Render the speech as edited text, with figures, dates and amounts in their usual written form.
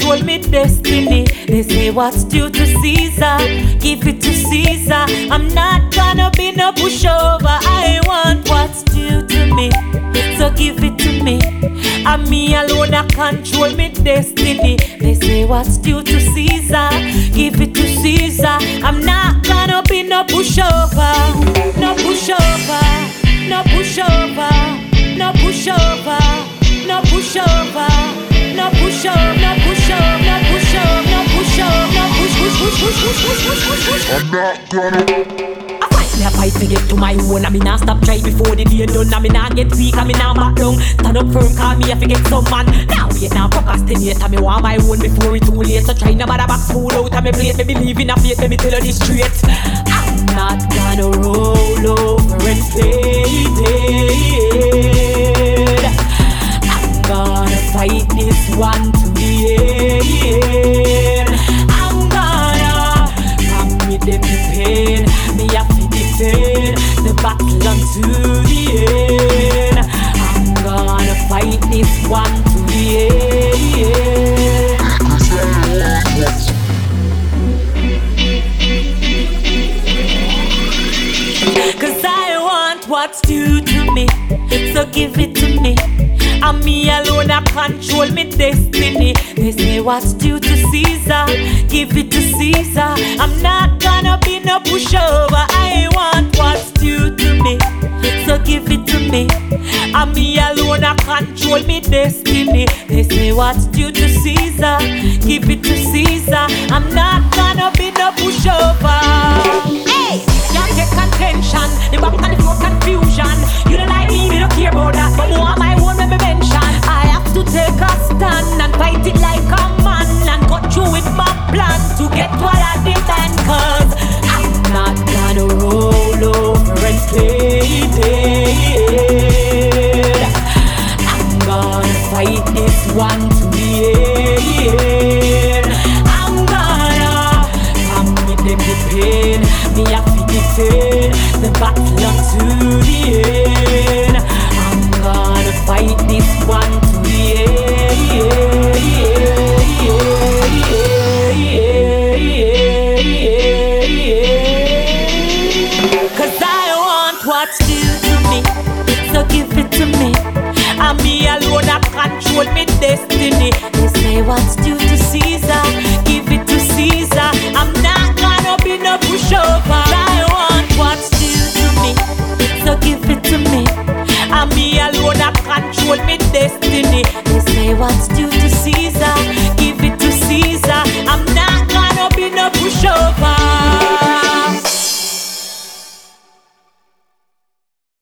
control me destiny. They say what's due to Caesar, give it to Caesar. I'm not gonna be no pushover. I want what's due to me, so give it to me. And me alone I control me destiny. They say what's due to Caesar, give it to Caesar. I'm not gonna be no pushover, no pushover, no pushover, no pushover, no pushover, no pushover, no pushover, no pushover, no pushover, no push. I'm not gonna. Me a fight to get to my own. I me nah stop try before the day done. I me nah get weak, I me nah back down. Stand up firm, call me if I get some man. Now wait, now procrastinate. I me want my own before it's too late. So try no bother back school out of me plate. Me believe in a faith, let me tell you this straight. I'm not gonna roll over and play dead. I'm gonna fight this one to the end. I'm gonna come with them to pain. Me a the battle unto the end. I'm gonna fight this one to the end. Cause I want what's due to me, so give it to me. And me alone I control me destiny. They say what's due to Caesar, give it to Caesar. I'm not gonna be no pushover. I want what's due to me, so give it to me. And me alone I control me destiny. They say what's due to Caesar, give it to Caesar. I'm not gonna be no pushover. Hey, can't get contention, the back and the floor confusion. You don't like me, don't care about that. But more my own when me mention. I have to take a stand and fight it like a man, and go through with my plan to get what I demand. Cause I'm not gonna roll over and play dead. I'm gonna fight this one to the end. I'm gonna come with them the pain. Me a fit it the battle up to the end. I'm gonna fight this one to the end. Cause I want what's due to me, so give it to me. And me alone I control me destiny. They say what's due